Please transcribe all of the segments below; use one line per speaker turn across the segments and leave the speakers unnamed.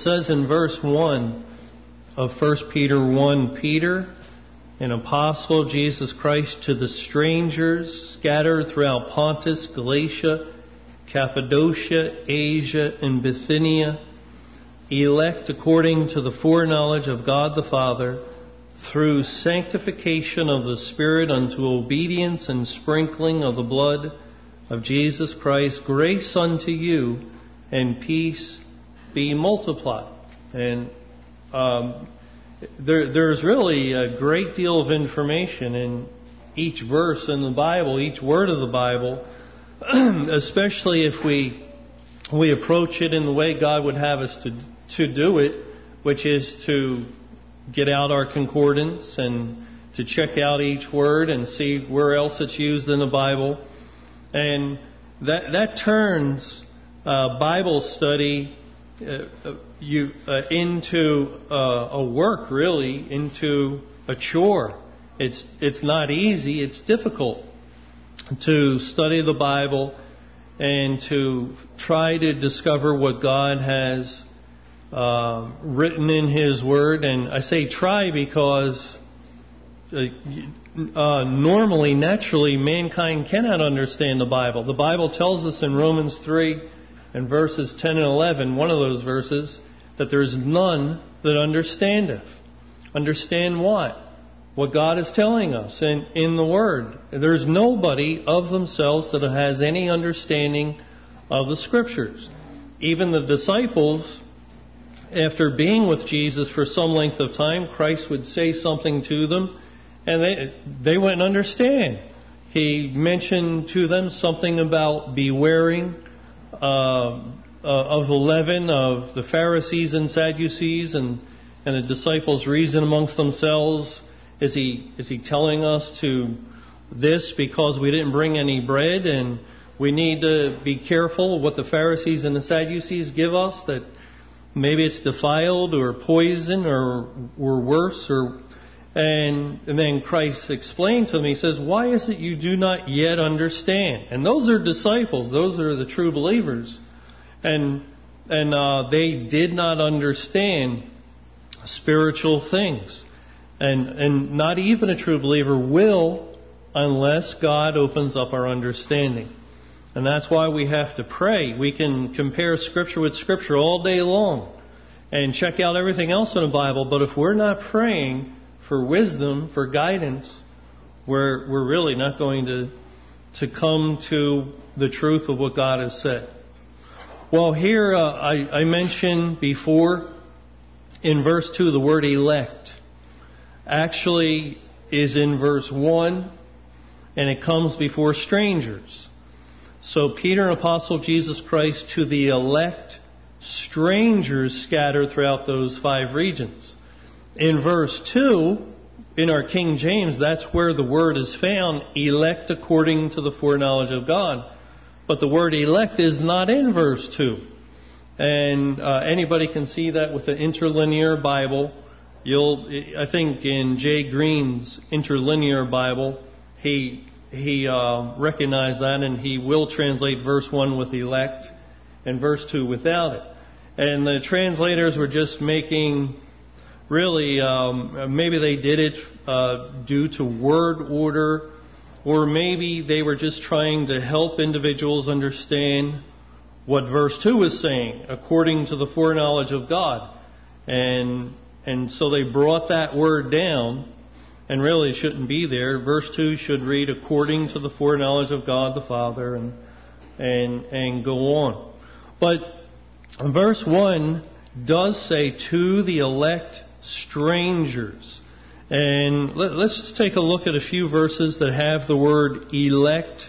It says in verse 1 of 1 Peter 1, Peter, an apostle of Jesus Christ, to the strangers scattered throughout Pontus, Galatia, Cappadocia, Asia, and Bithynia, elect according to the foreknowledge of God the Father, through sanctification of the Spirit unto obedience and sprinkling of the blood of Jesus Christ, grace unto you and peace be multiplied. And there's really a great deal of information in each verse in the Bible, each word of the Bible, especially if we approach it in the way God would have us to do it, which is to get out our concordance and to check out each word and see where else it's used in the Bible. And that turns Bible study into a work, really, into a chore. It's not easy, it's difficult to study the Bible and to try to discover what God has written in His Word. And I say try because normally, naturally, mankind cannot understand the Bible. The Bible tells us in Romans 3 and verses 10 and 11, one of those verses, that there is none that understandeth. Understand what? What God is telling us in the Word. There's nobody of themselves that has any understanding of the Scriptures. Even the disciples, after being with Jesus for some length of time, Christ would say something to them, and they wouldn't understand. He mentioned to them something about bewaring of the leaven of the Pharisees and Sadducees, and the disciples reason amongst themselves, is he telling us to this because we didn't bring any bread, and we need to be careful of what the Pharisees and the Sadducees give us, that maybe it's defiled or poison or worse, and then Christ explained to them, He says, why is it you do not yet understand? And those are disciples, those are the true believers. And they did not understand spiritual things. And not even a true believer will unless God opens up our understanding. And that's why we have to pray. We can compare Scripture with Scripture all day long and check out everything else in the Bible, but if we're not praying for wisdom, for guidance, we're really not going to come to the truth of what God has said. Well, here I mentioned before in verse 2 the word elect actually is in verse 1, and it comes before strangers. So Peter, an apostle of Jesus Christ, to the elect strangers scattered throughout those 5 regions. In verse 2, in our King James, that's where the word is found, elect according to the foreknowledge of God. But the word elect is not in verse 2. And anybody can see that with the interlinear Bible. I think in Jay Green's interlinear Bible, he recognized that, and he will translate verse 1 with elect and verse 2 without it. And the translators were just making, really, maybe they did it due to word order, or maybe they were just trying to help individuals understand what verse 2 is saying, according to the foreknowledge of God. And so they brought that word down, and really it shouldn't be there. Verse 2 should read, according to the foreknowledge of God the Father, and go on. But verse 1 does say, to the elect strangers. And let's just take a look at a few verses that have the word elect,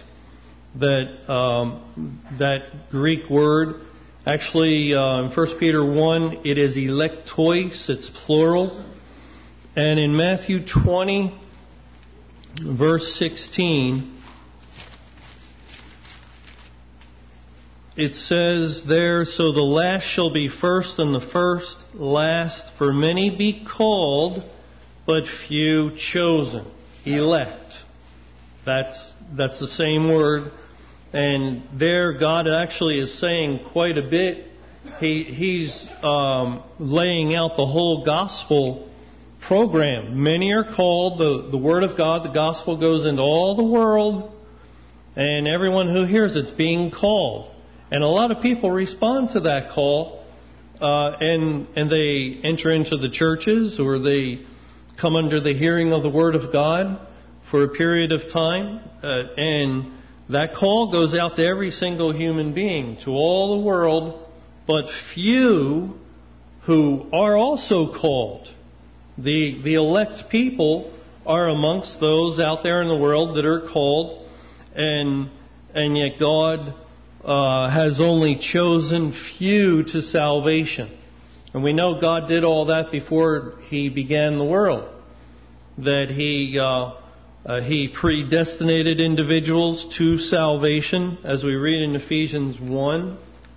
that Greek word. Actually, in 1 Peter 1, it is electois, it's plural. And in Matthew 20, verse 16, it says there, so the last shall be first, and the first last. For many be called, but few chosen. Elect. That's the same word. And there God actually is saying quite a bit he's laying out the whole gospel program. Many are called, the Word of God, the gospel goes into all the world, and everyone who hears it's being called. And a lot of people respond to that call, and they enter into the churches, or they come under the hearing of the Word of God for a period of time, and that call goes out to every single human being, to all the world, but few who are also called. The elect people are amongst those out there in the world that are called, and yet God has only chosen few to salvation. And we know God did all that before He began the world, that He predestinated individuals to salvation, as we read in Ephesians 1.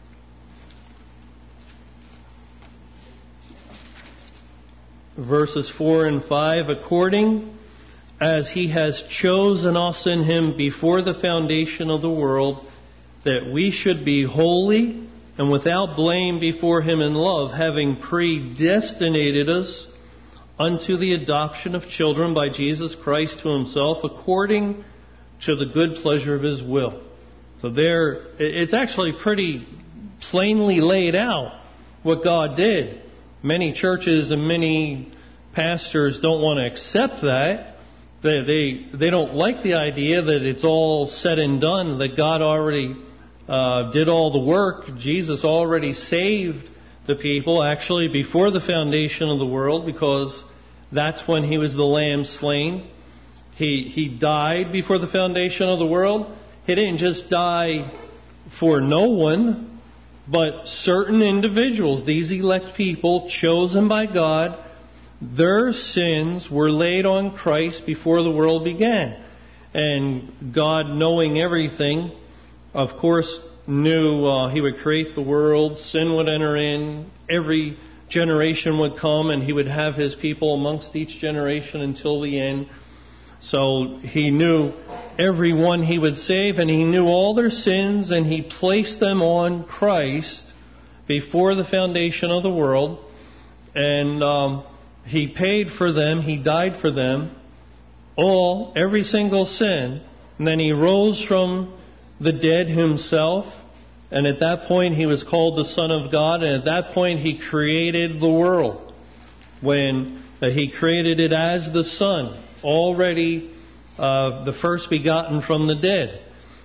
Verses 4 and 5, according as He has chosen us in Him before the foundation of the world, that we should be holy and without blame before Him in love, having predestinated us unto the adoption of children by Jesus Christ to Himself, according to the good pleasure of His will. So there, it's actually pretty plainly laid out what God did. Many churches and many pastors don't want to accept that. They don't like the idea that it's all said and done, that God already did all the work. Jesus already saved the people, actually, before the foundation of the world, because that's when He was the Lamb slain. He died before the foundation of the world. He didn't just die for no one, but certain individuals, these elect people chosen by God. Their sins were laid on Christ before the world began. And God, knowing everything, of course, knew He would create the world, sin would enter in, every generation would come, and He would have His people amongst each generation until the end. So He knew everyone He would save, and He knew all their sins, and He placed them on Christ before the foundation of the world. And He paid for them, He died for them, every single sin. And then He rose from the dead Himself. And at that point He was called the Son of God. And at that point He created the world, when He created it as the Son, already the first begotten from the dead.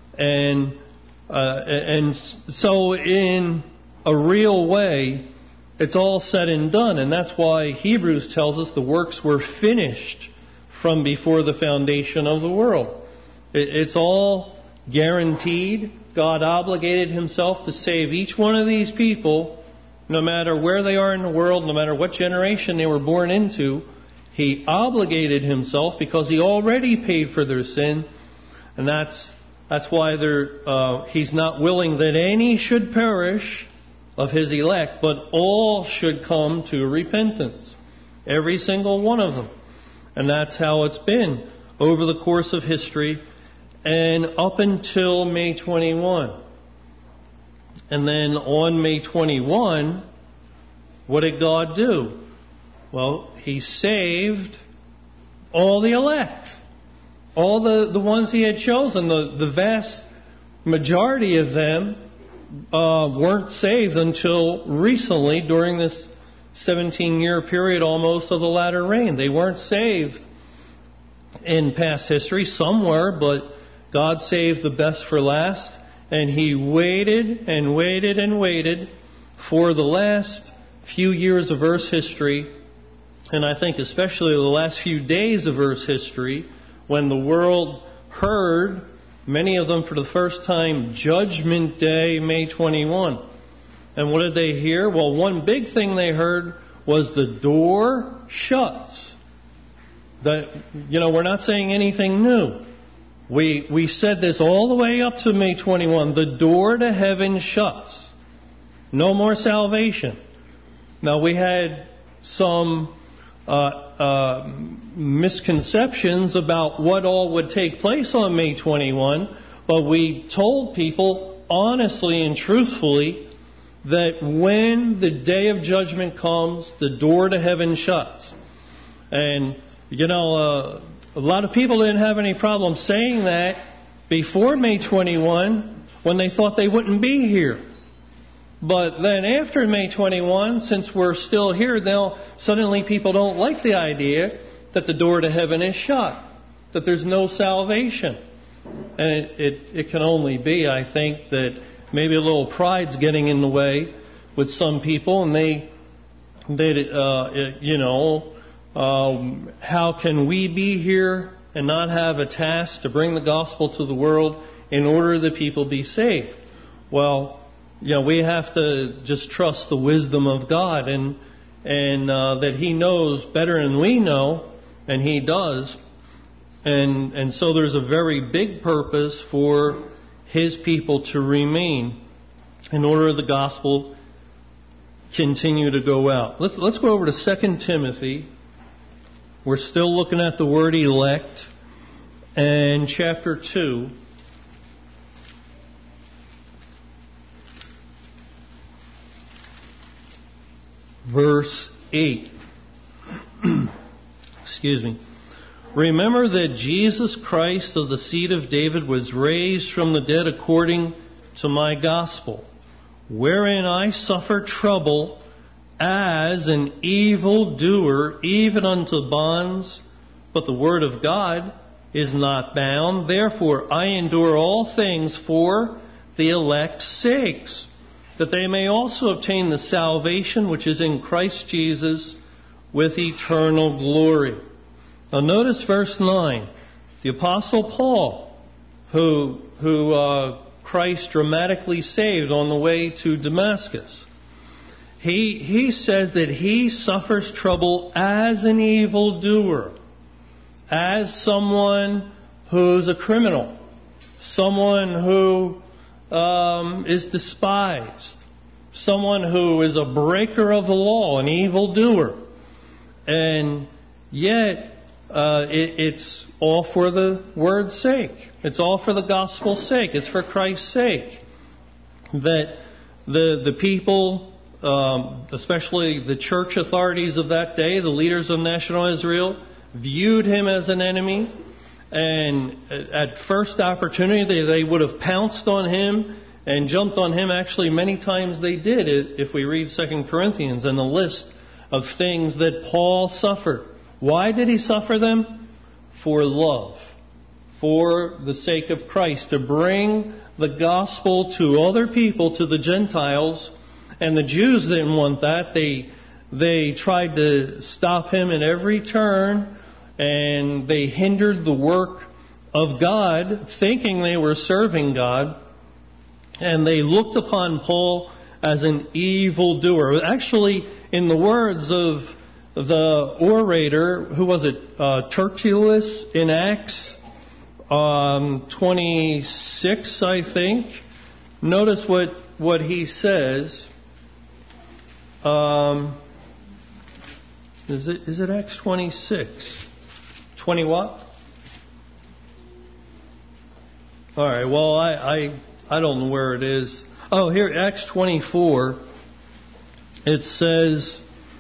And so in a real way, it's all said and done. And that's why Hebrews tells us the works were finished from before the foundation of the world. It's all guaranteed. God obligated Himself to save each one of these people, no matter where they are in the world, no matter what generation they were born into. He obligated Himself because He already paid for their sin. And that's why He's not willing that any should perish of His elect, but all should come to repentance. Every single one of them. And that's how it's been over the course of history and up until May 21. And then on May 21, what did God do? Well, He saved all the elect. All the ones He had chosen. The vast majority of them weren't saved until recently, during this 17-year period almost of the latter rain. They weren't saved in past history. Some were, but God saved the best for last. And He waited and waited and waited for the last few years of Earth's history, and I think especially the last few days of Earth's history, when the world heard, many of them for the first time, Judgment Day, May 21. And what did they hear? Well, one big thing they heard was the door shuts. We're not saying anything new. We said this all the way up to May 21. The door to heaven shuts. No more salvation. Now, we had some misconceptions about what all would take place on May 21, but we told people honestly and truthfully that when the day of judgment comes, the door to heaven shuts. And, a lot of people didn't have any problem saying that before May 21 when they thought they wouldn't be here. But then after May 21, since we're still here, now suddenly people don't like the idea that the door to heaven is shut, that there's no salvation. And it can only be, I think, that maybe a little pride's getting in the way with some people, and how can we be here and not have a task to bring the gospel to the world in order that people be saved? Well, we have to just trust the wisdom of God and that He knows better than we know, and He does. And so there's a very big purpose for His people to remain in order the gospel continue to go out. Let's go over to 2 Timothy. We're still looking at the word elect, and chapter 2. Verse 8. Excuse me. Remember that Jesus Christ of the seed of David was raised from the dead according to my gospel, wherein I suffer trouble as an evildoer, even unto bonds, but the word of God is not bound. Therefore I endure all things for the elect's sakes, that they may also obtain the salvation which is in Christ Jesus with eternal glory. Now notice verse 9. The Apostle Paul, who Christ dramatically saved on the way to Damascus, he says that he suffers trouble as an evildoer, as someone who's a criminal, someone who is despised, someone who is a breaker of the law, an evildoer. And yet, it's all for the word's sake. It's all for the gospel's sake. It's for Christ's sake. That the people, especially the church authorities of that day, the leaders of national Israel, viewed him as an enemy. And at first opportunity, they would have pounced on him and jumped on him. Actually, many times they did, if we read 2 Corinthians and the list of things that Paul suffered. Why did he suffer them? For love, for the sake of Christ, to bring the gospel to other people, to the Gentiles. And the Jews didn't want that. They tried to stop him at every turn, and they hindered the work of God, thinking they were serving God. And they looked upon Paul as an evildoer. Actually, in the words of the orator, who was it? Tertullus in Acts 26, I think. Notice what he says. Is it Acts 26? 20 what? All right. Well, I don't know where it is. Oh, here, Acts 24. It says.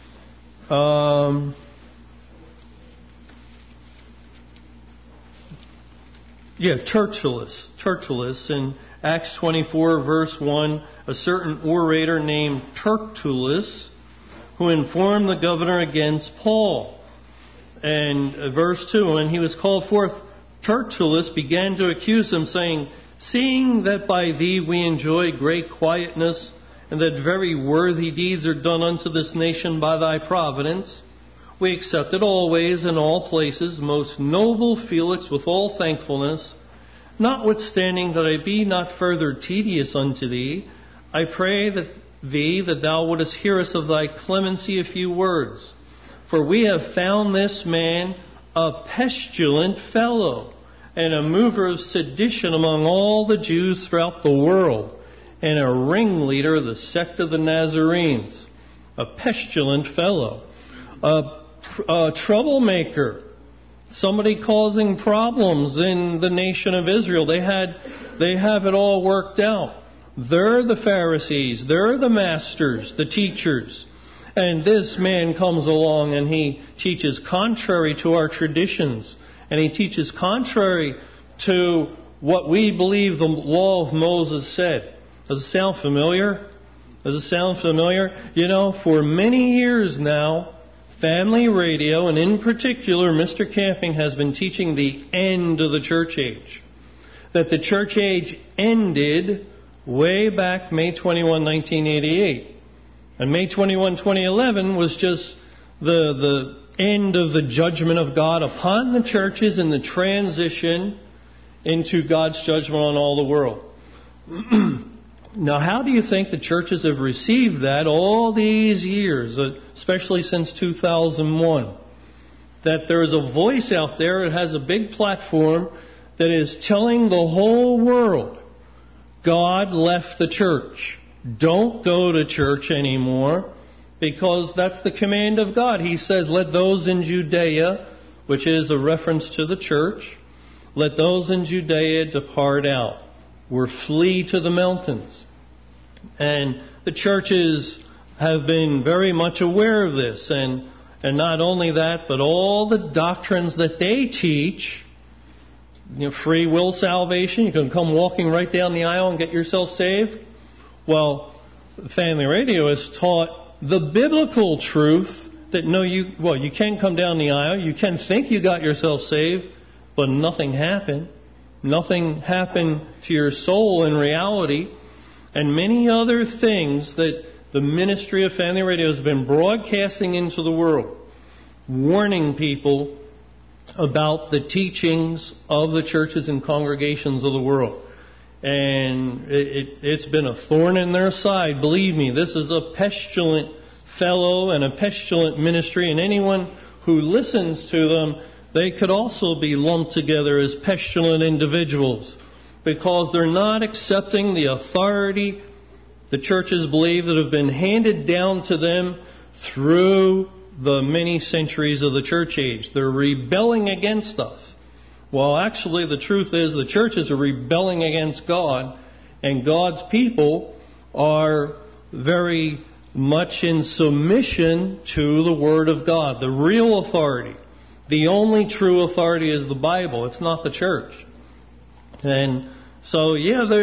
Tertullus in Acts 24 verse 1, a certain orator named Tertullus, who informed the governor against Paul. And verse 2, when he was called forth, Tertullus began to accuse him, saying, seeing that by thee we enjoy great quietness, and that very worthy deeds are done unto this nation by thy providence, we accept it always in all places, most noble Felix, with all thankfulness. Notwithstanding that I be not further tedious unto thee, I pray that thou wouldest hear us of thy clemency a few words. For we have found this man a pestilent fellow, and a mover of sedition among all the Jews throughout the world, and a ringleader of the sect of the Nazarenes. A pestilent fellow. A troublemaker. Somebody causing problems in the nation of Israel. They have it all worked out. They're the Pharisees. They're the masters, the teachers. And this man comes along and he teaches contrary to our traditions. And he teaches contrary to what we believe the law of Moses said. Does it sound familiar? Does it sound familiar? You know, for many years now, Family Radio, and in particular Mr. Camping, has been teaching the end of the church age. That the church age ended way back May 21, 1988. And May 21, 2011 was just the end of the judgment of God upon the churches and the transition into God's judgment on all the world. Now, how do you think the churches have received that all these years, especially since 2001? That there's a voice out there that has a big platform that is telling the whole world, God left the church. Don't go to church anymore, because that's the command of God. He says, let those in Judea, which is a reference to the church, let those in Judea depart out, or flee to the mountains. And the churches have been very much aware of this. And not only that, but all the doctrines that they teach, free will salvation, you can come walking right down the aisle and get yourself saved. Well, Family Radio has taught the biblical truth that you can come down the aisle, you can think you got yourself saved, but nothing happened. Nothing happened to your soul in reality. And many other things that the ministry of Family Radio has been broadcasting into the world, warning people about the teachings of the churches and congregations of the world. And it's been a thorn in their side. Believe me, this is a pestilent fellow and a pestilent ministry, and anyone who listens to them, they could also be lumped together as pestilent individuals, because they're not accepting the authority the churches believe that have been handed down to them through the many centuries of the church age. They're rebelling against us. Well, actually, the truth is the churches are rebelling against God, and God's people are very much in submission to the Word of God. The real authority, the only true authority, is the Bible. It's not the church. And so,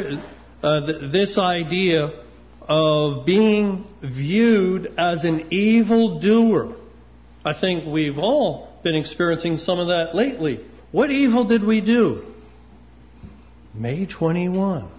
this idea of being viewed as an evildoer, I think we've all been experiencing some of that lately. What evil did we do? May 21.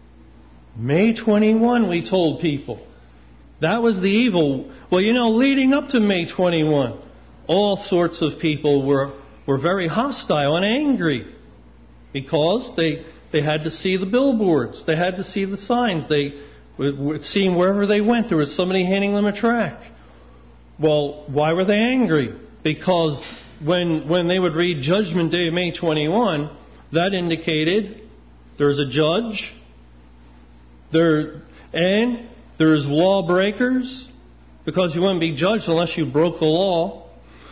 May 21, we told people. That was the evil. Well, leading up to May 21, all sorts of people were very hostile and angry, because they had to see the billboards. They had to see the signs. They would see wherever they went, there was somebody handing them a tract. Well, why were they angry? Because when they would read Judgment Day, May 21, that indicated there's a judge, and there's lawbreakers, because you wouldn't be judged unless you broke the law.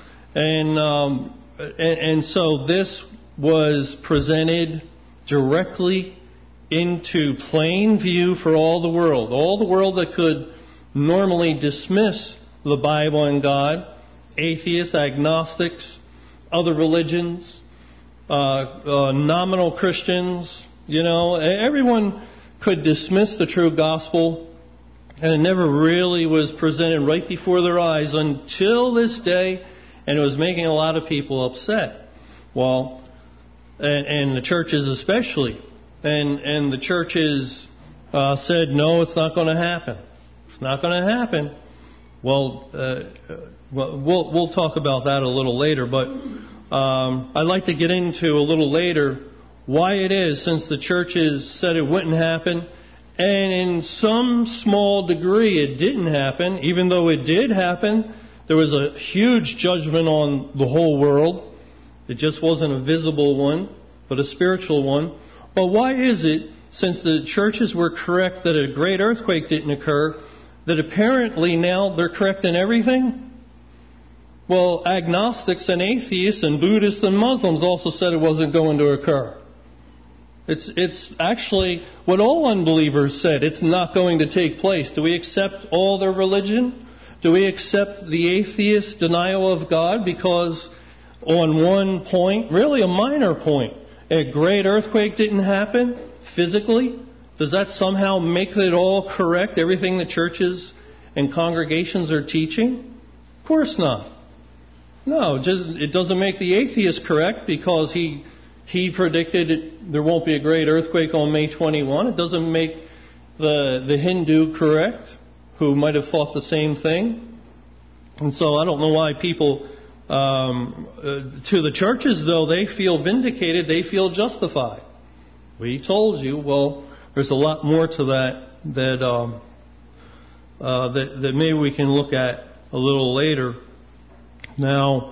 And so this was presented directly into plain view for all the world that could normally dismiss the Bible and God, atheists, agnostics, other religions, nominal Christians, everyone could dismiss the true gospel, and it never really was presented right before their eyes until this day, and it was making a lot of people upset. Well, and the churches especially. And the churches said, no, it's not going to happen. It's not going to happen. Well, we'll talk about that a little later, but I'd like to get into a little later why it is, since the churches said it wouldn't happen, and in some small degree it didn't happen. Even though it did happen, there was a huge judgment on the whole world. It just wasn't a visible one, but a spiritual one. But why is it, since the churches were correct that a great earthquake didn't occur, that apparently now they're correct in everything? Well, agnostics and atheists and Buddhists and Muslims also said it wasn't going to occur. It's actually what all unbelievers said. It's not going to take place. Do we accept all their religion? Do we accept the atheist denial of God because on one point, really a minor point, a great earthquake didn't happen physically? Does that somehow make it all correct, everything the churches and congregations are teaching? Of course not. No, it doesn't make the atheist correct because he predicted there won't be a great earthquake on May 21. It doesn't make the Hindu correct, who might have thought the same thing. And so I don't know why people, to the churches though, they feel vindicated, they feel justified. We told you. Well, there's a lot more to that maybe we can look at a little later. Now,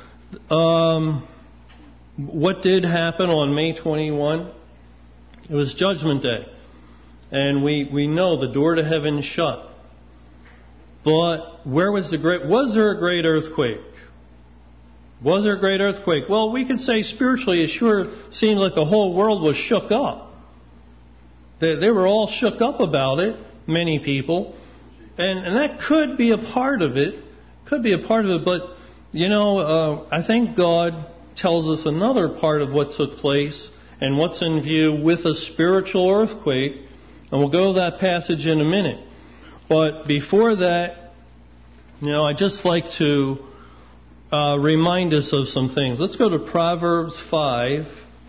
what did happen on May 21? It was Judgment Day. And we know the door to heaven shut. But was there a great earthquake? Was there a great earthquake? Well, we could say spiritually it sure seemed like the whole world was shook up. They were all shook up about it, many people. And that could be a part of it. But, I think God tells us another part of what took place and what's in view with a spiritual earthquake. And we'll go to that passage in a minute. But before that, I'd just like to remind us of some things. Let's go to Proverbs 5.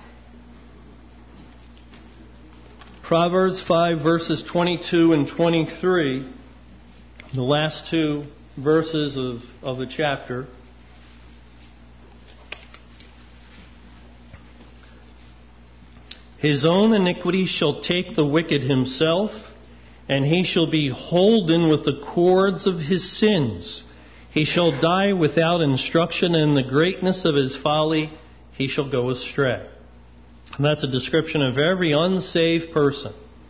Proverbs 5 verses 22 and 23. The last two verses of the chapter. His own iniquity shall take the wicked himself, and he shall be holden with the cords of his sins. He shall die without instruction, and the greatness of his folly he shall go astray. And that's a description of every unsaved person.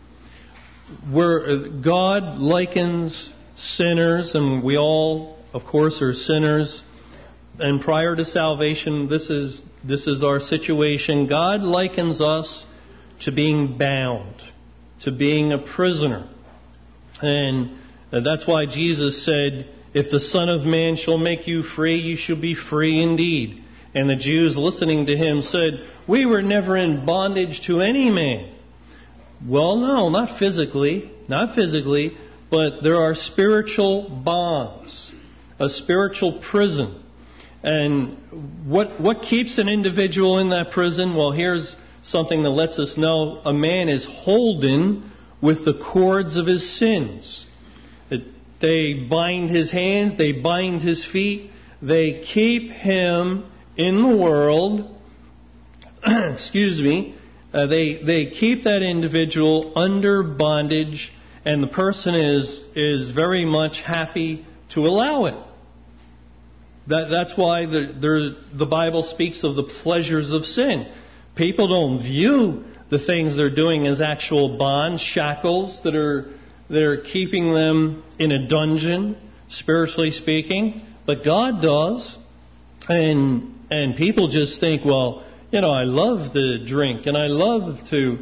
Where God likens sinners, and we all, of course, are sinners. And prior to salvation, this is our situation. God likens us to being bound, to being a prisoner. And that's why Jesus said, if the Son of Man shall make you free, you shall be free indeed. And the Jews listening to him said, we were never in bondage to any man. Well, no, not physically, but there are spiritual bonds, a spiritual prison. And what keeps an individual in that prison? Well, here's something that lets us know a man is holden with the cords of his sins. They bind his hands, they bind his feet, they keep him in the world. Excuse me. They keep that individual under bondage, and the person is very much happy to allow it. That's why the Bible speaks of the pleasures of sin. People don't view the things they're doing as actual bonds, shackles that are keeping them in a dungeon, spiritually speaking. But God does. And people just think, well, I love to drink, and I love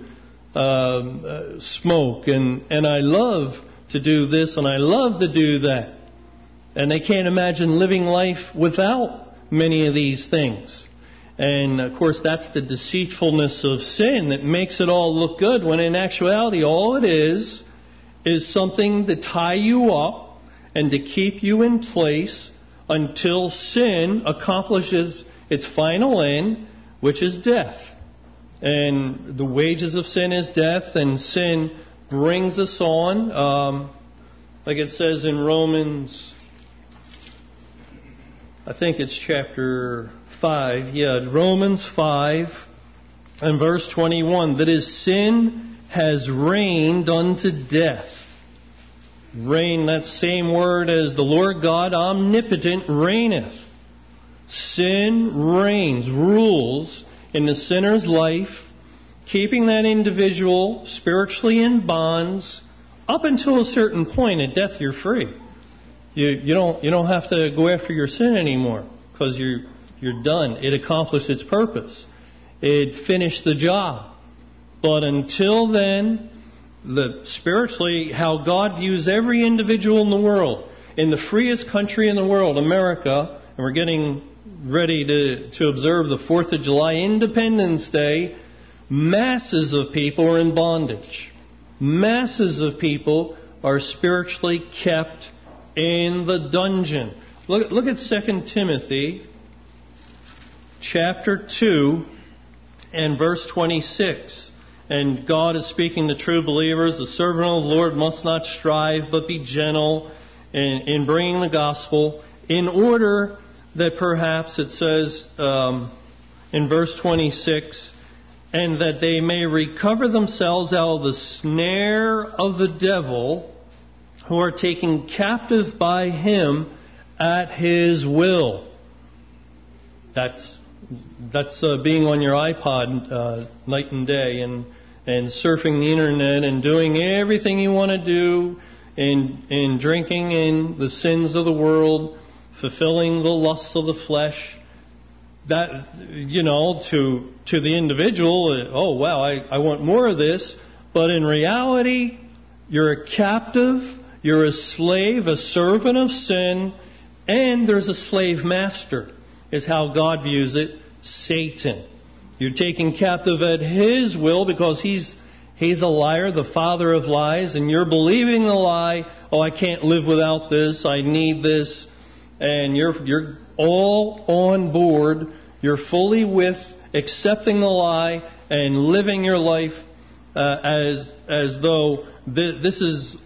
to smoke, and I love to do this, and I love to do that. And they can't imagine living life without many of these things. And, of course, that's the deceitfulness of sin that makes it all look good, when in actuality all it is something to tie you up and to keep you in place until sin accomplishes its final end, which is death. And the wages of sin is death, and sin brings us on, like it says in Romans, I think it's chapter 5. Yeah, Romans 5 and verse 21. That is, sin has reigned unto death. Reign, that same word as the Lord God omnipotent reigneth. Sin reigns, rules in the sinner's life, keeping that individual spiritually in bonds up until a certain point. At death, you're free. You don't have to go after your sin anymore, because you're done. It accomplished its purpose. It finished the job. But until then, spiritually, how God views every individual in the world, in the freest country in the world, America, and we're getting ready to observe the 4th of July, Independence Day, masses of people are in bondage. Masses of people are spiritually kept in the dungeon. Look at 2 Timothy chapter 2 and verse 26. And God is speaking to true believers. The servant of the Lord must not strive, but be gentle in bringing the gospel, in order that perhaps it says in verse 26, and that they may recover themselves out of the snare of the devil, who are taken captive by him at his will. That's being on your iPod night and day and surfing the internet and doing everything you want to do, and drinking in the sins of the world, fulfilling the lusts of the flesh. That, to the individual, oh wow, I want more of this. But in reality, you're a captive, you're a slave, a servant of sin, and there's a slave master, is how God views it, Satan. You're taken captive at his will because he's a liar, the father of lies, and you're believing the lie, oh, I can't live without this, I need this, and you're all on board, you're fully with accepting the lie and living your life as though this is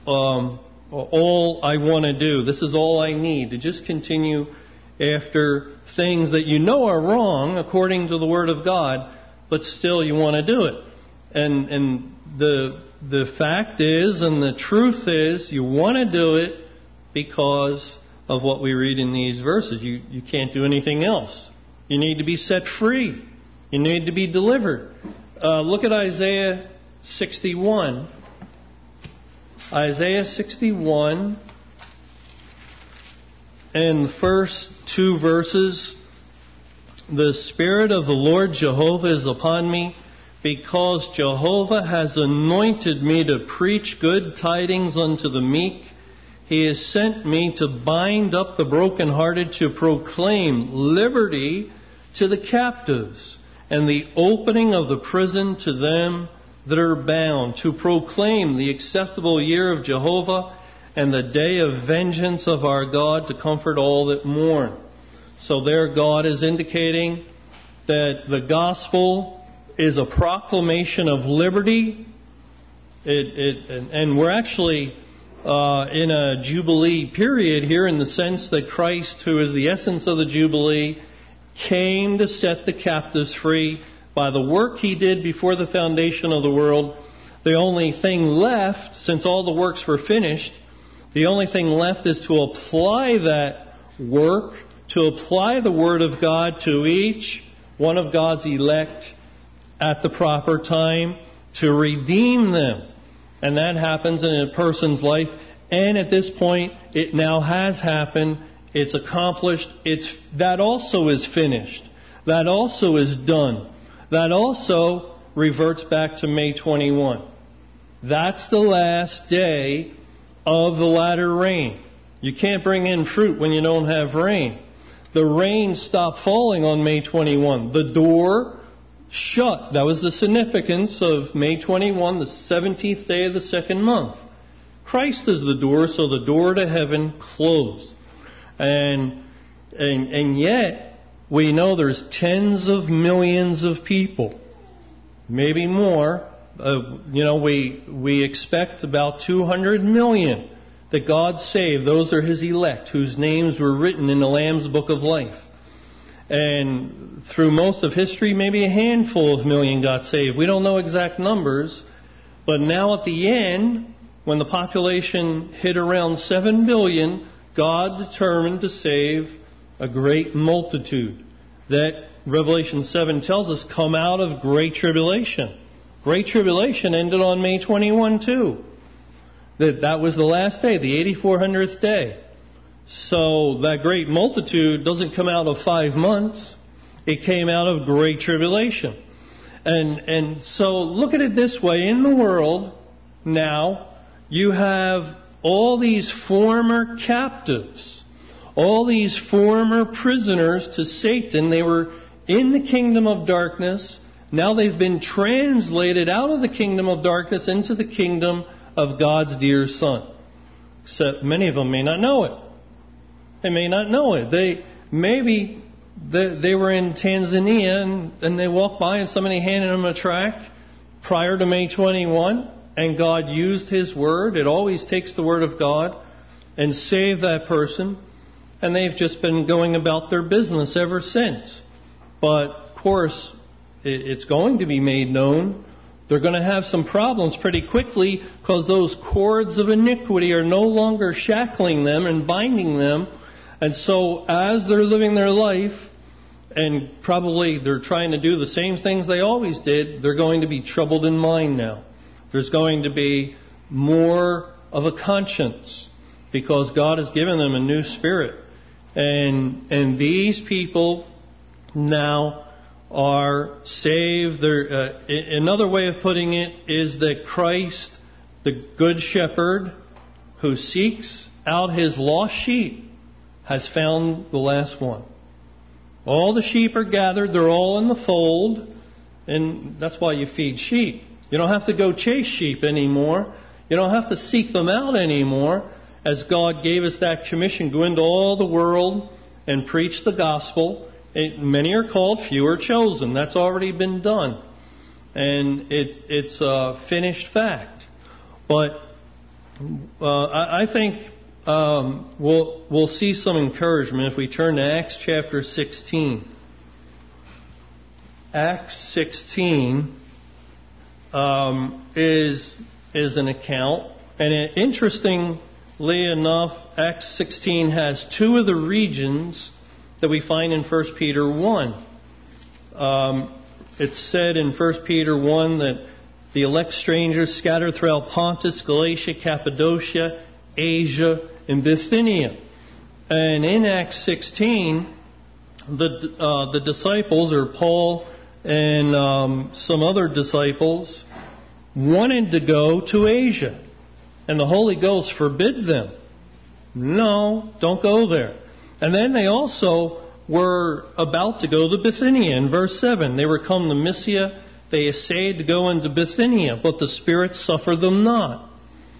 all I want to do, this is all I need, to just continue after things that you know are wrong according to the Word of God, but still you want to do it. And the fact is, and the truth is, you want to do it because of what we read in these verses. You can't do anything else. You need to be set free. You need to be delivered. Look at Isaiah 61. Isaiah 61 and the first 2 verses. The Spirit of the Lord Jehovah is upon me, because Jehovah has anointed me to preach good tidings unto the meek. He has sent me to bind up the brokenhearted, to proclaim liberty to the captives, and the opening of the prison to them that are bound, to proclaim the acceptable year of Jehovah, and the day of vengeance of our God, to comfort all that mourn. So there God is indicating that the gospel is a proclamation of liberty. And we're actually in a Jubilee period here, in the sense that Christ, who is the essence of the Jubilee, came to set the captives free by the work He did before the foundation of the world. The only thing left, since all the works were finished, the only thing left is to apply that work, to apply the Word of God to each one of God's elect at the proper time, to redeem them. And that happens in a person's life. And at this point, it now has happened. It's accomplished. That also is finished. That also is done. That also reverts back to May 21. That's the last day of the latter rain. You can't bring in fruit when you don't have rain. The rain stopped falling on May 21. The door shut. That was the significance of May 21, the 17th day of the second month. Christ is the door, so the door to heaven closed. And yet, we know there's tens of millions of people, maybe more. We expect about 200 million that God saved. Those are His elect, whose names were written in the Lamb's Book of Life. And through most of history, maybe a handful of million got saved. We don't know exact numbers. But now at the end, when the population hit around 7 billion, God determined to save a great multitude that Revelation 7 tells us come out of great tribulation. Great tribulation ended on May 21 too. That was the last day, the 8400th day. So that great multitude doesn't come out of 5 months. It came out of great tribulation. And so look at it this way. In the world now, you have all these former captives, all these former prisoners to Satan. They were in the kingdom of darkness. Now they've been translated out of the kingdom of darkness into the kingdom of God's dear Son. Except many of them may not know it. They may not know it. They were in Tanzania and they walked by and somebody handed them a tract prior to May 21, and God used His Word. It always takes the Word of God and save that person. And they've just been going about their business ever since. But, of course, it's going to be made known. They're going to have some problems pretty quickly because those cords of iniquity are no longer shackling them and binding them. And so as they're living their life, and probably they're trying to do the same things they always did, they're going to be troubled in mind now. There's going to be more of a conscience because God has given them a new spirit. And these people now are saved. Another way of putting it is that Christ, the Good Shepherd, who seeks out His lost sheep, has found the last one. All the sheep are gathered. They're all in the fold. And that's why you feed sheep. You don't have to go chase sheep anymore. You don't have to seek them out anymore. As God gave us that commission, go into all the world and preach the gospel. Many are called, few are chosen. That's already been done. And it's a finished fact. But I think we'll see some encouragement if we turn to Acts chapter 16. Acts 16 is an account. And interestingly enough, Acts 16 has two of the regions that we find in 1 Peter 1. It's said in 1 Peter 1 that the elect strangers scattered throughout Pontus, Galatia, Cappadocia, Asia, and Bithynia. And in Acts 16, the disciples, or Paul and some other disciples, wanted to go to Asia. And the Holy Ghost forbids them. No, don't go there. And then they also were about to go to Bithynia. In verse 7, they were come to Mysia. They essayed to go into Bithynia, but the Spirit suffered them not.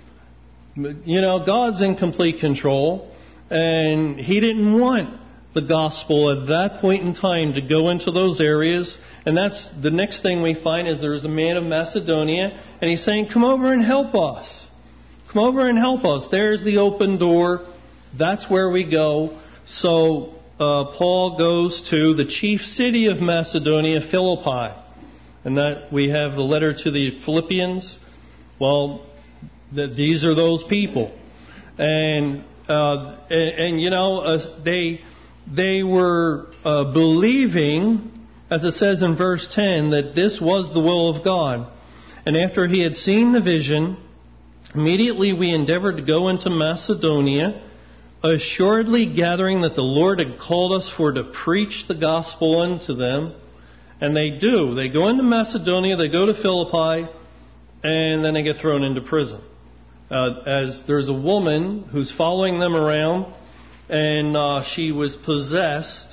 You know, God's in complete control, and He didn't want the gospel at that point in time to go into those areas. And that's the next thing we find is there's a man of Macedonia, and he's saying, come over and help us. Come over and help us. There's the open door. That's where we go. So Paul goes to the chief city of Macedonia, Philippi. And that we have the letter to the Philippians. Well, these are those people. And you know, they were believing, as it says in verse 10, that this was the will of God. And after he had seen the vision, immediately we endeavored to go into Macedonia, assuredly gathering that the Lord had called us for to preach the gospel unto them. And they do. They go into Macedonia, they go to Philippi, and then they get thrown into prison. As there's a woman who's following them around, and she was possessed.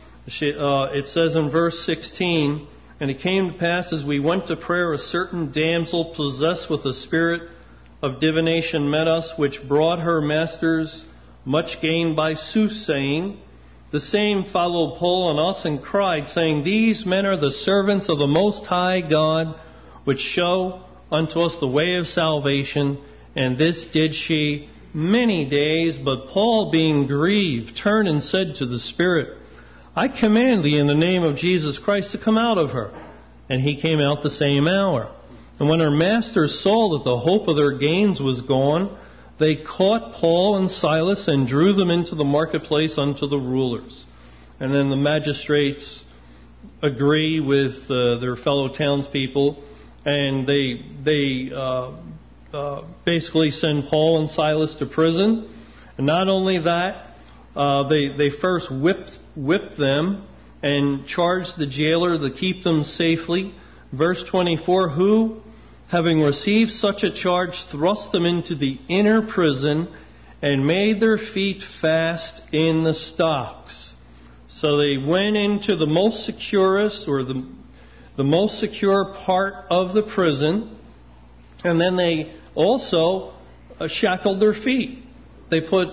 It says in verse 16, and it came to pass as we went to prayer, a certain damsel possessed with a spirit of divination met us, which brought her masters much gain by soothsaying. The same followed Paul and us and cried, saying, these men are the servants of the Most High God, which show unto us the way of salvation. And this did she many days. But Paul, being grieved, turned and said to the Spirit, I command thee in the name of Jesus Christ to come out of her. And he came out the same hour. And when her masters saw that the hope of their gains was gone, they caught Paul and Silas and drew them into the marketplace unto the rulers. And then the magistrates agree with their fellow townspeople, and they basically send Paul and Silas to prison. And not only that, they first whipped them and charged the jailer to keep them safely. Verse 24, who, having received such a charge, thrust them into the inner prison and made their feet fast in the stocks. So they went into the most securest, or the most secure part of the prison, and then they also shackled their feet. They put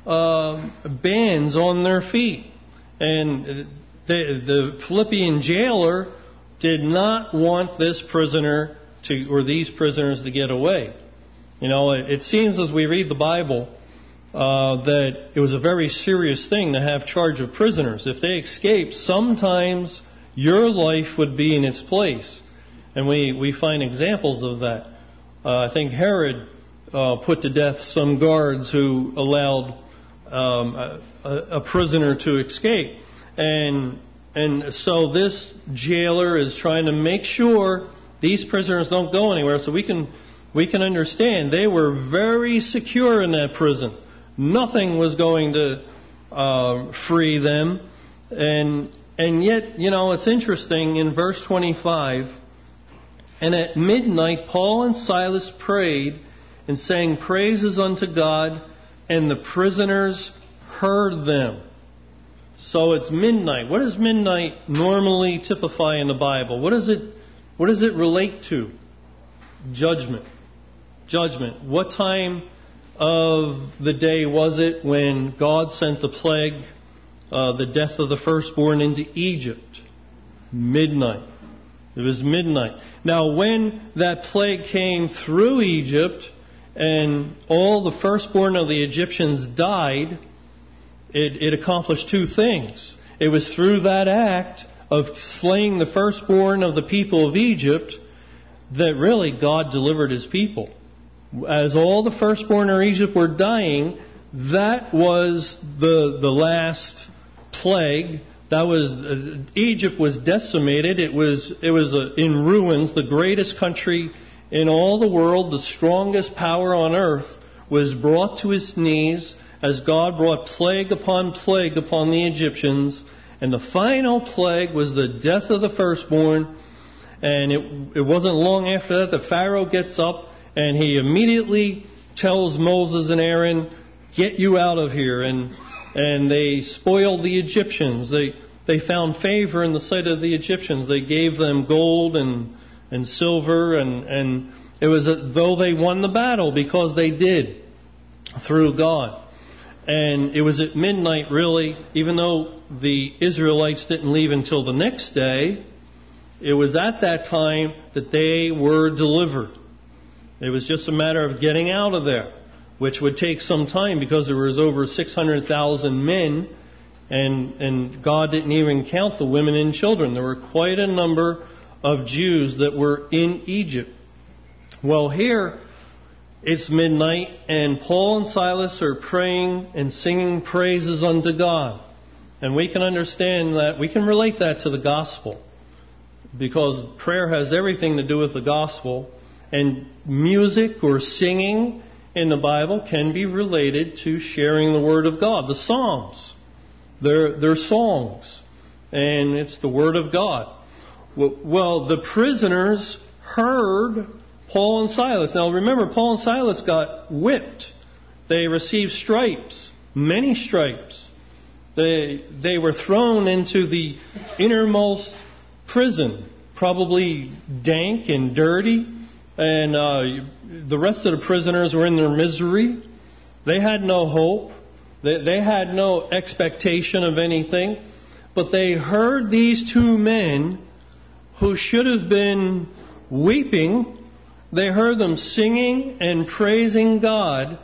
bands on their feet. And the Philippian jailer did not want this prisoner to, or these prisoners to get away. You know, it seems as we read the Bible that it was a very serious thing to have charge of prisoners. If they escaped, sometimes your life would be in its place. And we find examples of that. I think Herod put to death some guards who allowed a prisoner to escape. And so this jailer is trying to make sure these prisoners don't go anywhere. So we can understand they were very secure in that prison. Nothing was going to free them. And yet, you know, it's interesting in verse 25, and at midnight Paul and Silas prayed and sang praises unto God, and the prisoners heard them. So it's midnight. What does midnight normally typify in the Bible? What does it relate to? Judgment. Judgment. What time of the day was it when God sent the plague, the death of the firstborn into Egypt? Midnight. It was midnight. Now when that plague came through Egypt and all the firstborn of the Egyptians died, it accomplished two things. It was through that act of slaying the firstborn of the people of Egypt that really God delivered His people. As all the firstborn of Egypt were dying, that was the last plague. That was Egypt was decimated. It was in ruins. The greatest country in all the world, the strongest power on earth, was brought to its knees as God brought plague upon the Egyptians. And the final plague was the death of the firstborn. And it wasn't long after that Pharaoh gets up and he immediately tells Moses and Aaron, "Get you out of here." And they spoiled the Egyptians. They found favor in the sight of the Egyptians. They gave them gold and silver, and it was as though they won the battle because they did through God. And it was at midnight, really, even though the Israelites didn't leave until the next day, it was at that time that they were delivered. It was just a matter of getting out of there, which would take some time because there was over 600,000 men, and God didn't even count the women and children. There were quite a number of Jews that were in Egypt. Well, here it's midnight, and Paul and Silas are praying and singing praises unto God. And we can understand that, we can relate that to the gospel, because prayer has everything to do with the gospel. And music or singing in the Bible can be related to sharing the Word of God. The Psalms, they're songs, and it's the Word of God. Well, the prisoners heard Paul and Silas. Now remember, Paul and Silas got whipped. They received stripes, many stripes. They were thrown into the innermost prison, probably dank and dirty. And the rest of the prisoners were in their misery. They had no hope. They had no expectation of anything. But they heard these two men who should have been weeping. They heard them singing and praising God.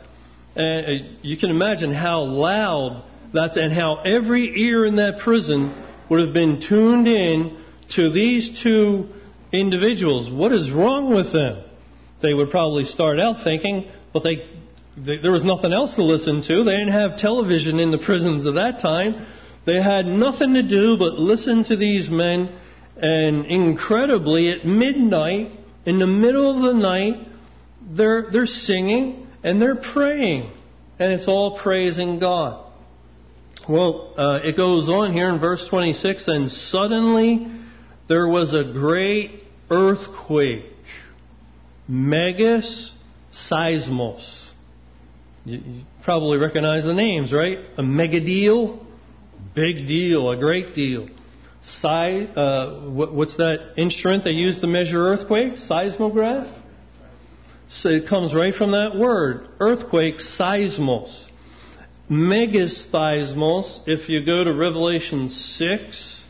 You can imagine how loud that's, and how every ear in that prison would have been tuned in to these two individuals. What is wrong with them? They would probably start out thinking, but there was nothing else to listen to. They didn't have television in the prisons at that time. They had nothing to do but listen to these men. And incredibly, at midnight, in the middle of the night, they're singing and they're praying. And it's all praising God. Well, it goes on here in verse 26, and suddenly there was a great earthquake. Megas, seismos. You probably recognize the names, right? A mega deal, big deal, a great deal. What's that instrument they use to measure earthquakes? Seismograph? So it comes right from that word. Earthquake, seismos. Megas seismos, if you go to Revelation 6,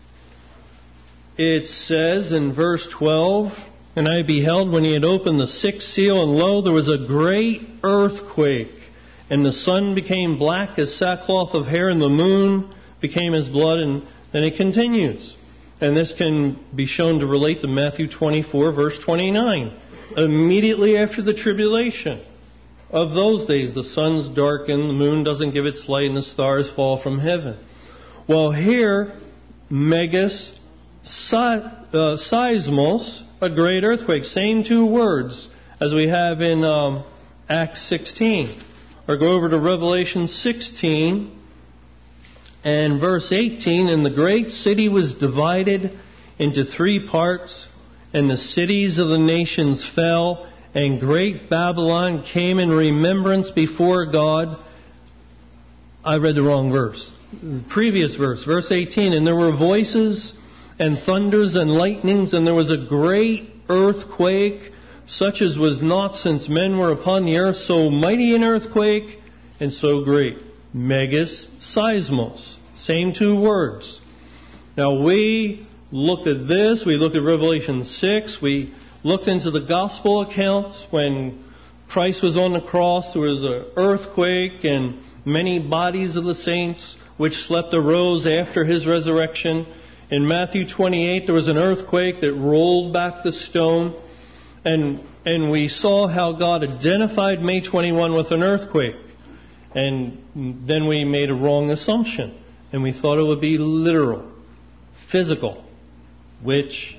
it says in verse 12, "And I beheld when he had opened the sixth seal, and lo, there was a great earthquake, and the sun became black as sackcloth of hair, and the moon became as blood." And then it continues. And this can be shown to relate to Matthew 24, verse 29. Immediately after the tribulation of those days, the sun's darkened, the moon doesn't give its light, and the stars fall from heaven. Well, here, megas seismos, a great earthquake. Same two words as we have in Acts 16. Or go over to Revelation 16 and verse 18. "And the great city was divided into 3 parts, and the cities of the nations fell, and great Babylon came in remembrance before God." I read the wrong verse. The previous verse, verse 18. "And there were voices and thunders and lightnings, and there was a great earthquake, such as was not since men were upon the earth, so mighty an earthquake, and so great." Megas, seismos. Same two words. Now we looked at this, we looked at Revelation 6, we looked into the gospel accounts when Christ was on the cross. There was an earthquake, and many bodies of the saints which slept arose after his resurrection. In Matthew 28, there was an earthquake that rolled back the stone. And we saw how God identified May 21 with an earthquake. And then we made a wrong assumption. And we thought it would be literal, physical, which,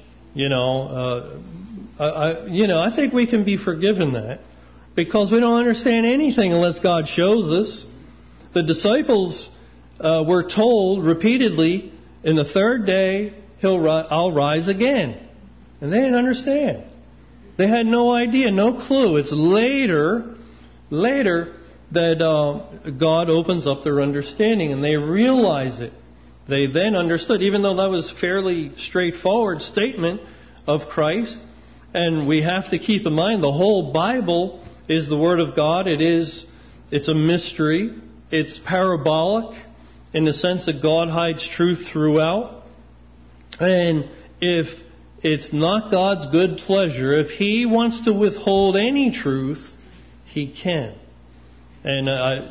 I think we can be forgiven that, because we don't understand anything unless God shows us. The disciples were told repeatedly, "In the third day, I'll rise again." And they didn't understand. They had no idea, no clue. It's later that God opens up their understanding and they realize it. They then understood, even though that was a fairly straightforward statement of Christ. And we have to keep in mind the whole Bible is the Word of God. It's a mystery. It's parabolic in the sense that God hides truth throughout. And if it's not God's good pleasure, if He wants to withhold any truth, He can. And,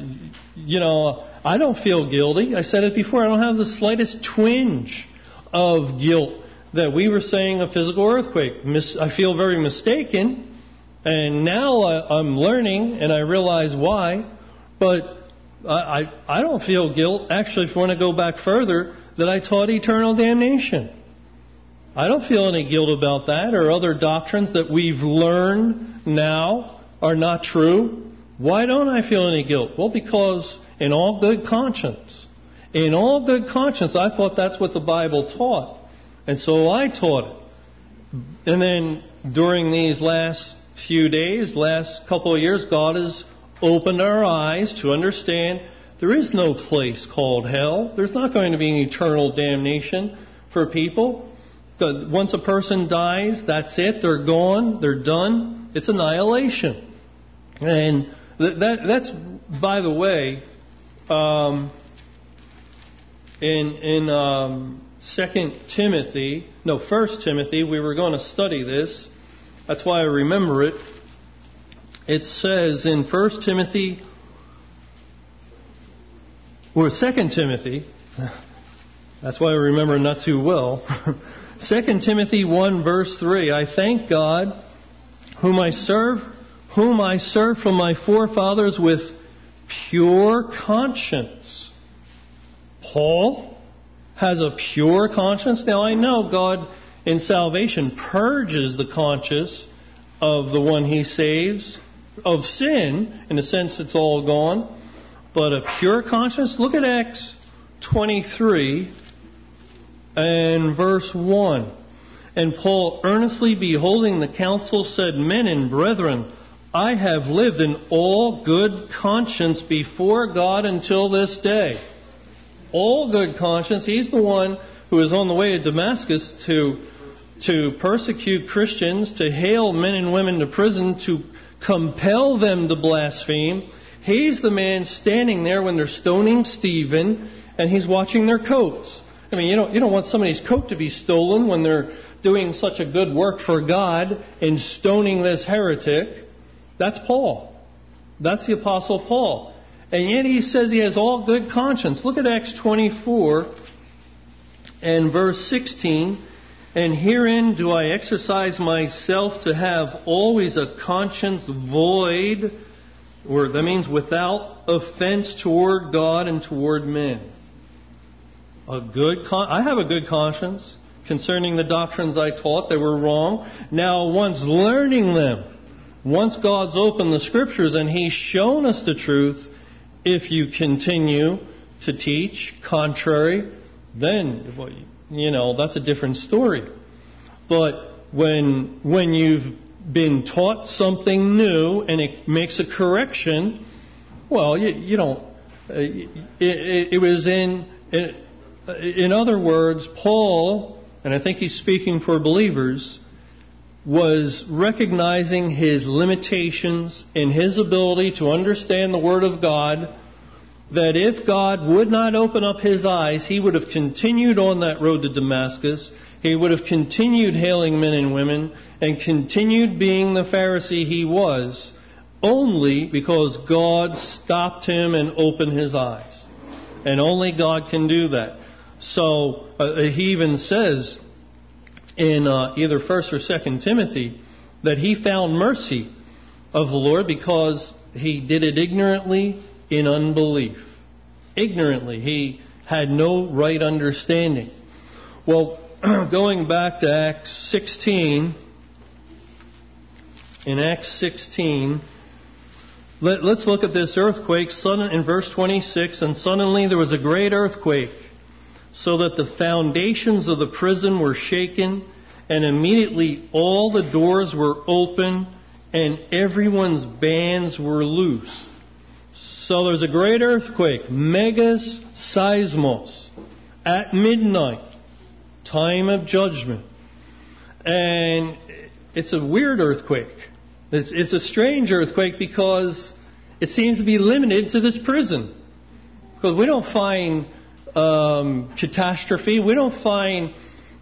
I don't feel guilty. I said it before. I don't have the slightest twinge of guilt that we were saying a physical earthquake. I feel very mistaken. And now I'm learning and I realize why. But I don't feel guilt. Actually, if you want to go back further, that I taught eternal damnation. I don't feel any guilt about that, or other doctrines that we've learned now are not true. Why don't I feel any guilt? Well, because in all good conscience, I thought that's what the Bible taught. And so I taught it. And then during these last few days, last couple of years, God has opened our eyes to understand there is no place called hell. There's not going to be an eternal damnation for people. Once a person dies, that's it. They're gone. They're done. It's annihilation. And that's, by the way, in 1 Timothy, we were going to study this. That's why I remember it. It says in 2 Timothy, that's why I remember not too well. 2 Timothy 1 verse 3, "I thank God, whom I serve from my forefathers with pure conscience." Paul has a pure conscience. Now I know God in salvation purges the conscience of the one He saves of sin. In a sense, it's all gone. But a pure conscience, look at Acts 23 and verse 1. And Paul, earnestly beholding the council, said, Men and brethren, I have lived in all good conscience before God until this day. All good conscience. He's the one who is on the way to Damascus to persecute Christians, to hale men and women to prison, to compel them to blaspheme. He's the man standing there when they're stoning Stephen, and he's watching their coats. I mean, you don't want somebody's coat to be stolen when they're doing such a good work for God and stoning this heretic. That's Paul. That's the Apostle Paul. And yet he says he has all good conscience. Look at Acts 24 and verse 16. And herein do I exercise myself to have always a conscience void, or that means without offense toward God and toward men. I have a good conscience concerning the doctrines I taught. They were wrong. Now, once learning them, once God's opened the Scriptures and He's shown us the truth, if you continue to teach contrary, then, that's a different story. But when you've been taught something new and it makes a correction, well, you don't. It was in other words, Paul, and I think he's speaking for believers, was recognizing his limitations in his ability to understand the Word of God, that if God would not open up his eyes, he would have continued on that road to Damascus. He would have continued hailing men and women and continued being the Pharisee he was, only because God stopped him and opened his eyes. And only God can do that. So he even says in either 1st or 2nd Timothy that he found mercy of the Lord because he did it ignorantly in unbelief. Ignorantly. He had no right understanding. Well, going back to Acts 16, in Acts 16, let's look at this earthquake in verse 26. And suddenly there was a great earthquake, so that the foundations of the prison were shaken, and immediately all the doors were open, and everyone's bands were loosed. So there's a great earthquake, megas seismos, at midnight, time of judgment. And it's a weird earthquake. It's a strange earthquake because it seems to be limited to this prison. Because we don't find catastrophe. We don't find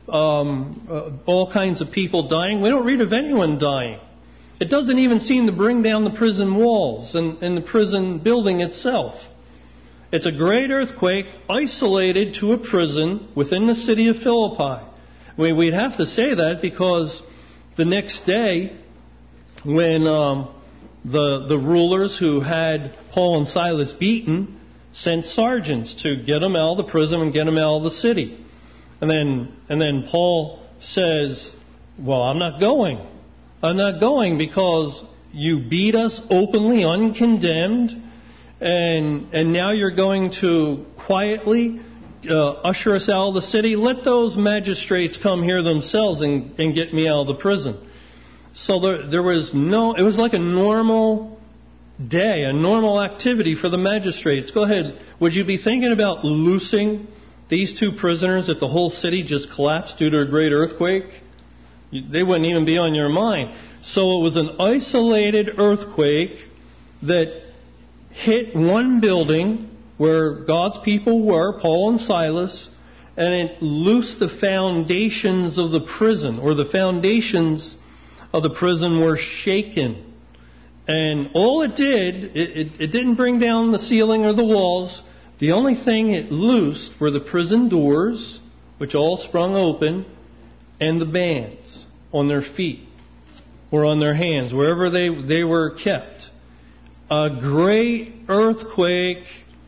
all kinds of people dying. We don't read of anyone dying. It doesn't even seem to bring down the prison walls and the prison building itself. It's a great earthquake isolated to a prison within the city of Philippi. We'd have to say that because the next day, when the rulers who had Paul and Silas beaten sent sergeants to get them out of the prison and get them out of the city. And then Paul says, well, I'm not going. I'm not going because you beat us openly, uncondemned, and now you're going to quietly usher us out of the city. Let those magistrates come here themselves and get me out of the prison. So there was it was like a normal day, a normal activity for the magistrates. Go ahead. Would you be thinking about loosing these two prisoners if the whole city just collapsed due to a great earthquake? They wouldn't even be on your mind. So it was an isolated earthquake that hit one building where God's people were, Paul and Silas, and it loosed the foundations of the prison, or the foundations of the prison were shaken. And all it did, it didn't bring down the ceiling or the walls. The only thing it loosed were the prison doors, which all sprung open, and the bands on their feet or on their hands, wherever they were kept. A great earthquake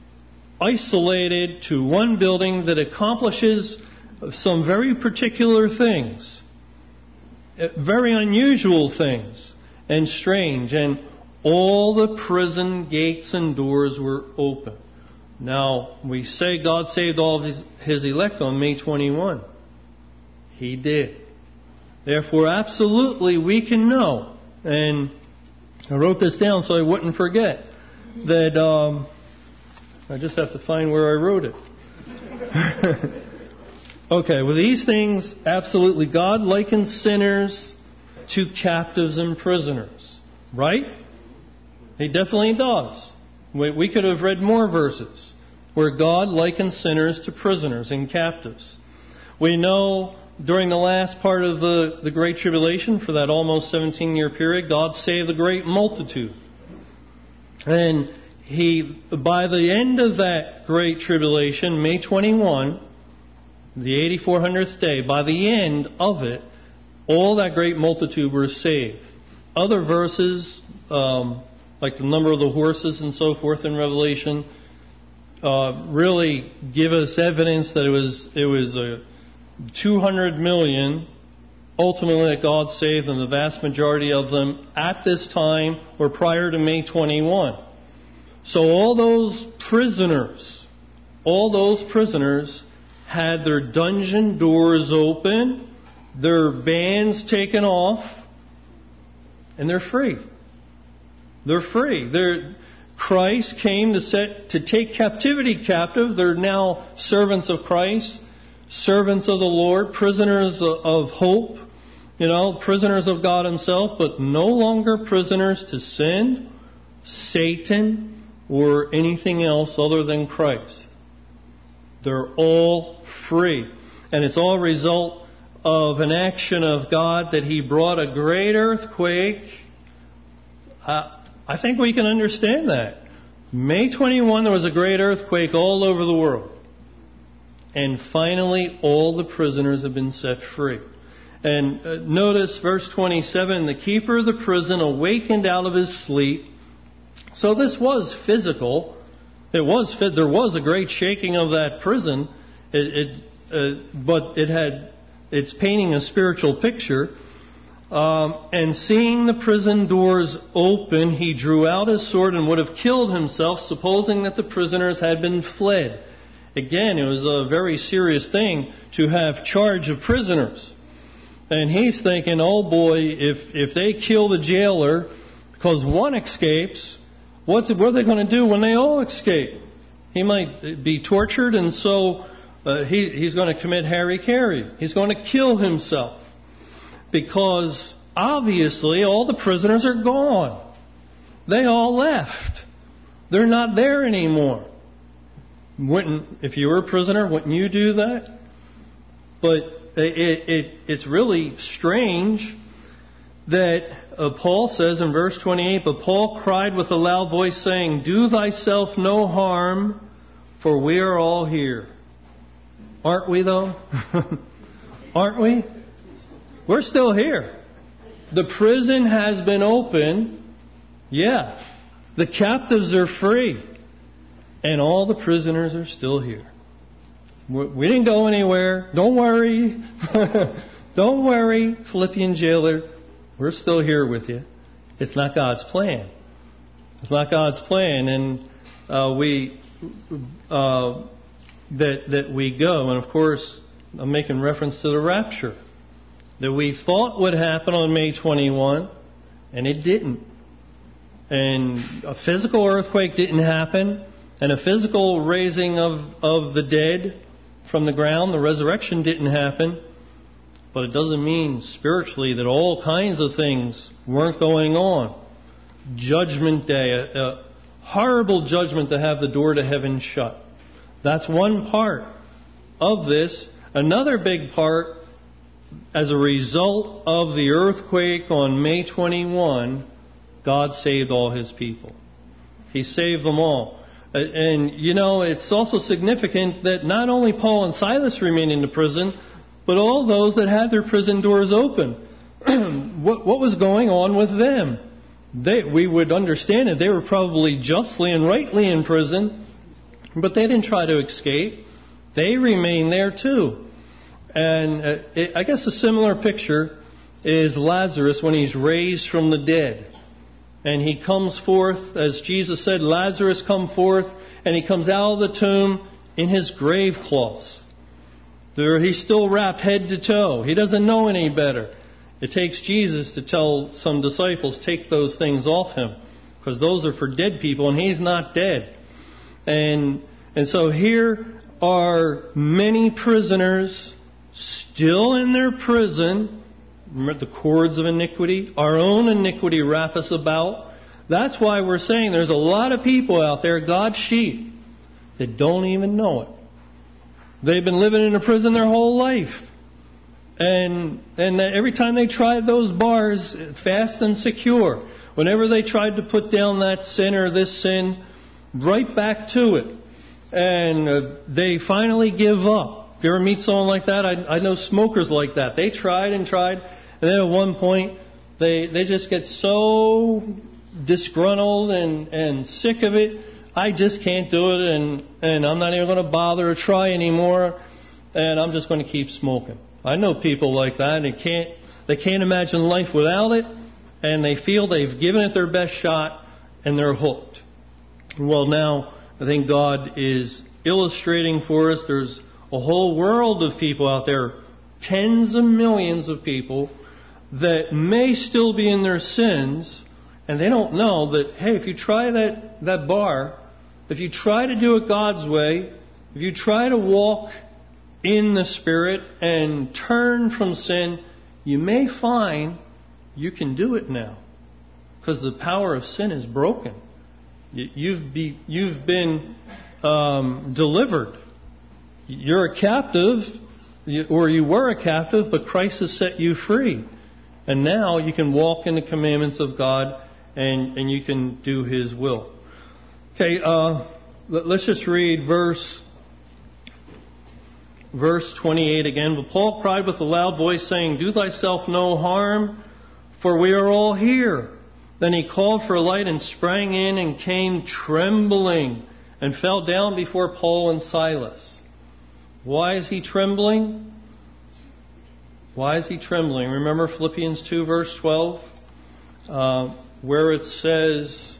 isolated to one building that accomplishes some very particular things, very unusual things, and strange. And all the prison gates and doors were open. Now, we say God saved all of His elect on May 21. He did. Therefore, absolutely we can know. And I wrote this down so I wouldn't forget that I just have to find where I wrote it. Okay, well, these things, absolutely, God likens sinners to captives and prisoners. Right? He definitely does. We could have read more verses where God likens sinners to prisoners and captives. We know during the last part of the Great Tribulation, for that almost 17-year period, God saved the great multitude. And by the end of that Great Tribulation, May 21, the 8400th day, by the end of it, all that great multitude were saved. Other verses, like the number of the horses and so forth in Revelation, really give us evidence that it was 200 million ultimately that God saved, and the vast majority of them at this time or prior to May 21. So all those prisoners had their dungeon doors open, their bands taken off, and they're free. They're free. Christ came to take captivity captive. They're now servants of Christ, servants of the Lord, prisoners of hope, prisoners of God Himself, but no longer prisoners to sin, Satan, or anything else other than Christ. They're all free. And it's all a result of an action of God that He brought a great earthquake. I think we can understand that. May 21, there was a great earthquake all over the world. And finally, all the prisoners have been set free. And notice verse 27, the keeper of the prison awakened out of his sleep. So this was physical. There was a great shaking of that prison, but it's painting a spiritual picture. And seeing the prison doors open, he drew out his sword and would have killed himself, supposing that the prisoners had been fled. Again, it was a very serious thing to have charge of prisoners. And he's thinking, oh boy, if they kill the jailer because one escapes, what are they going to do when they all escape? He might be tortured, and so he's going to commit hara-kiri. He's going to kill himself. Because obviously all the prisoners are gone. They all left. They're not there anymore. If you were a prisoner, wouldn't you do that? But it's really strange that Paul says in verse 28, but Paul cried with a loud voice saying, do thyself no harm, for we are all here. Aren't we though? Aren't we? We're still here. The prison has been opened. Yeah. The captives are free. And all the prisoners are still here. We didn't go anywhere. Don't worry. Don't worry, Philippian jailer. We're still here with you. It's not God's plan. It's not God's plan. And that we go. And of course, I'm making reference to the rapture. That we thought would happen on May 21, and it didn't. And a physical earthquake didn't happen, and a physical raising of the dead from the ground, the resurrection didn't happen. But it doesn't mean spiritually that all kinds of things weren't going on. Judgment Day, a horrible judgment to have the door to heaven shut. That's one part of this. Another big part, as a result of the earthquake on May 21, God saved all His people. He saved them all. And, it's also significant that not only Paul and Silas remained in the prison, but all those that had their prison doors open. What was going on with them? We would understand it. They were probably justly and rightly in prison, but they didn't try to escape. They remained there too. And I guess a similar picture is Lazarus when he's raised from the dead. And he comes forth, as Jesus said, Lazarus come forth, and he comes out of the tomb in his grave cloths. He's still wrapped head to toe. He doesn't know any better. It takes Jesus to tell some disciples, take those things off him, because those are for dead people, and he's not dead. And so here are many prisoners still in their prison. Remember the cords of iniquity? Our own iniquity wrap us about. That's why we're saying there's a lot of people out there, God's sheep, that don't even know it. They've been living in a prison their whole life. And every time they tried those bars, fast and secure, whenever they tried to put down that sin or this sin, right back to it. And they finally give up. If you ever meet someone like that, I know smokers like that. They tried and tried, and then at one point, they just get so disgruntled and sick of it. I just can't do it, and I'm not even going to bother or try anymore, and I'm just going to keep smoking. I know people like that, and they can't imagine life without it, and they feel they've given it their best shot, and they're hooked. Well, now, I think God is illustrating for us there's a whole world of people out there, tens of millions of people, that may still be in their sins, and they don't know that, hey, if you try that bar, if you try to do it God's way, if you try to walk in the Spirit and turn from sin, you may find you can do it now, because the power of sin is broken. You've been delivered. You're a captive, or you were a captive, but Christ has set you free. And now you can walk in the commandments of God, and you can do His will. Okay, let's just read verse 28 again. But Paul cried with a loud voice, saying, "Do thyself no harm, for we are all here." Then he called for a light and sprang in and came trembling and fell down before Paul and Silas. Why is he trembling? Why is he trembling? Remember Philippians 2 verse 12, where it says,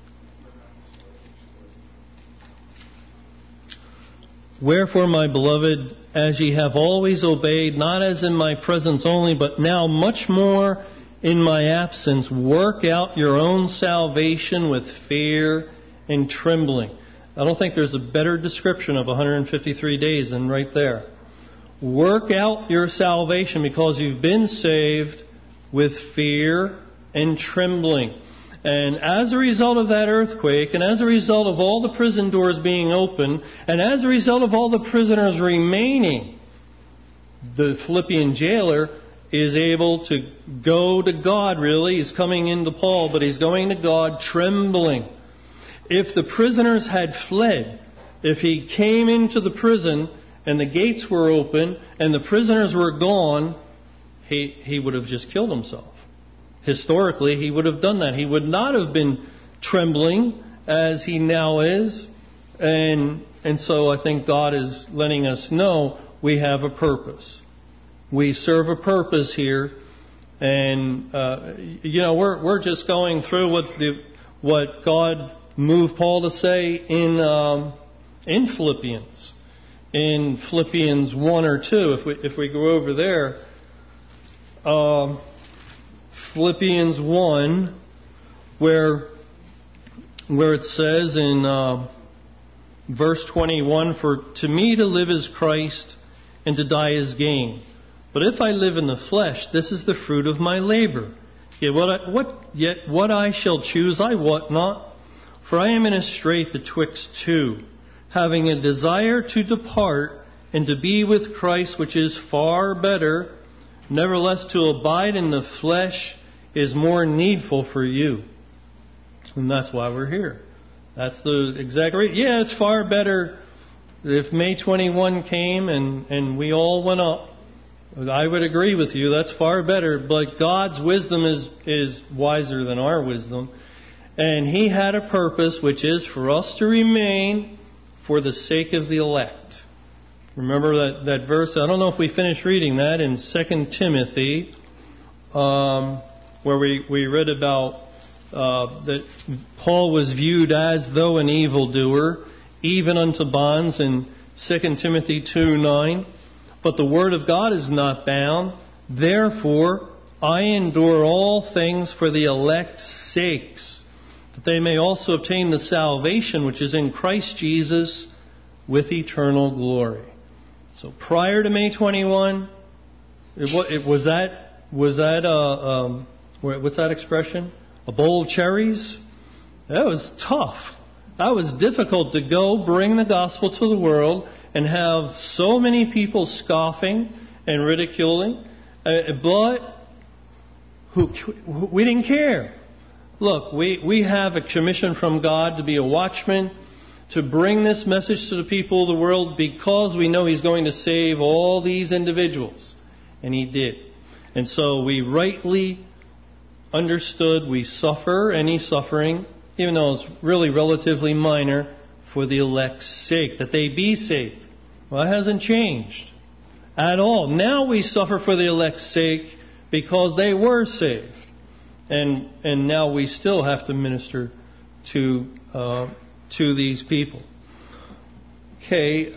"Wherefore, my beloved, as ye have always obeyed, not as in my presence only, but now much more in my absence, work out your own salvation with fear and trembling." I don't think there's a better description of 153 days than right there. Work out your salvation, because you've been saved, with fear and trembling. And as a result of that earthquake, and as a result of all the prison doors being open, and as a result of all the prisoners remaining, the Philippian jailer is able to go to God, really. He's coming into Paul, but he's going to God trembling. If the prisoners had fled, if he came into the prison and the gates were open and the prisoners were gone, he would have just killed himself. Historically, he would have done that. He would not have been trembling as he now is. And so I think God is letting us know we have a purpose. We serve a purpose here. And, we're just going through what God moved Paul to say in Philippians. In Philippians 1 or 2, if we go over there, Philippians 1, where it says in verse 21, "For to me to live is Christ, and to die is gain. But if I live in the flesh, this is the fruit of my labor. Yet what I shall choose I wot not, for I am in a strait betwixt two, having a desire to depart and to be with Christ, which is far better. Nevertheless, to abide in the flesh is more needful for you." And that's why we're here. That's the exact rate. Yeah, it's far better if May 21 came and we all went up. I would agree with you. That's far better. But God's wisdom is wiser than our wisdom. And He had a purpose, which is for us to remain for the sake of the elect. Remember that verse? I don't know if we finished reading that in 2 Timothy, where we read about that Paul was viewed as though an evildoer, even unto bonds, in 2 Timothy 2:9. "But the word of God is not bound. Therefore, I endure all things for the elect's sakes, that they may also obtain the salvation which is in Christ Jesus with eternal glory. So prior to May 21, was that what's that expression? A bowl of cherries? That was tough. That was difficult to go bring the gospel to the world and have so many people scoffing and ridiculing, but we didn't care. Look, we have a commission from God to be a watchman, to bring this message to the people of the world because we know He's going to save all these individuals. And He did. And so we rightly understood we suffer any suffering, even though it's really relatively minor, for the elect's sake, that they be saved. Well, that hasn't changed at all. Now we suffer for the elect's sake because they were saved. And now we still have to minister to these people. Okay,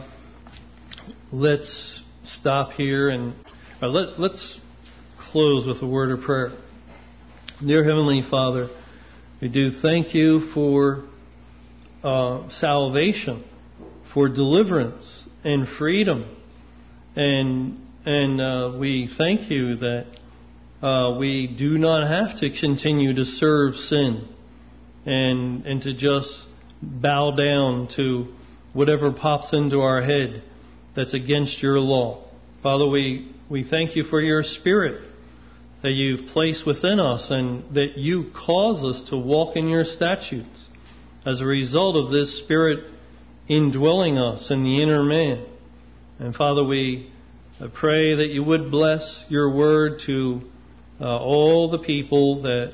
let's stop here and let's close with a word of prayer. Dear Heavenly Father, we do thank You for salvation, for deliverance and freedom, and we thank You that we do not have to continue to serve sin and to just bow down to whatever pops into our head that's against Your law. Father, we thank You for Your Spirit that You've placed within us and that You cause us to walk in Your statutes as a result of this Spirit indwelling us in the inner man. And Father, we pray that You would bless Your word to all the people that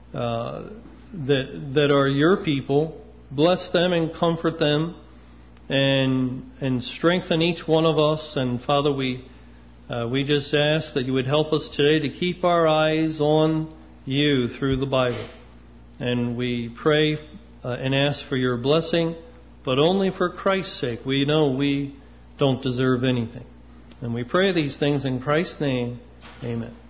are Your people. Bless them and comfort them and strengthen each one of us. And Father, we just ask that You would help us today to keep our eyes on You through the Bible. And we pray and ask for Your blessing, but only for Christ's sake. We know we don't deserve anything. And we pray these things in Christ's name. Amen.